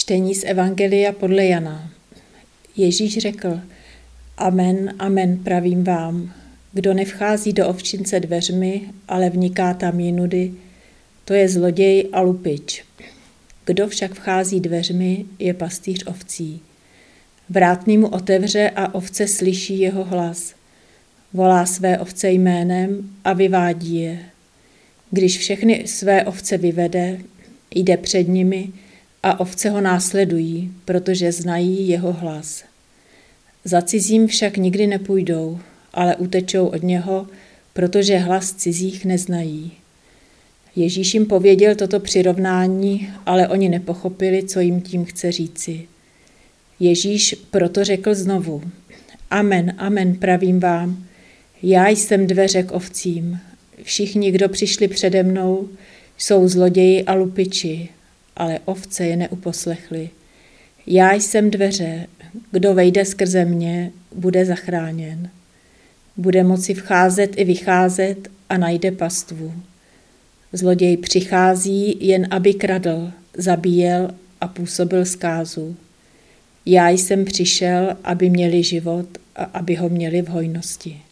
Čtení z Evangelia podle Jana. Ježíš řekl: Amen, amen, pravím vám, kdo nevchází do ovčince dveřmi, ale vniká tam jinudy, to je zloděj a lupič. Kdo však vchází dveřmi, je pastýř ovcí. Vrátný mu otevře a ovce slyší jeho hlas. Volá své ovce jménem a vyvádí je. Když všechny své ovce vyvede, jde před nimi a ovce ho následují, protože znají jeho hlas. Za cizím však nikdy nepůjdou, ale utečou od něho, protože hlas cizích neznají. Ježíš jim pověděl toto přirovnání, ale oni nepochopili, co jim tím chce říci. Ježíš proto řekl znovu: Amen, amen, pravím vám, já jsem dveře k ovcím. Všichni, kdo přišli přede mnou, jsou zloději a lupiči, ale ovce je neuposlechli. Já jsem dveře, kdo vejde skrze mě, bude zachráněn. Bude moci vcházet i vycházet a najde pastvu. Zloděj přichází jen aby kradl, zabíjel a působil zkázu. Já jsem přišel, aby měli život a aby ho měli v hojnosti.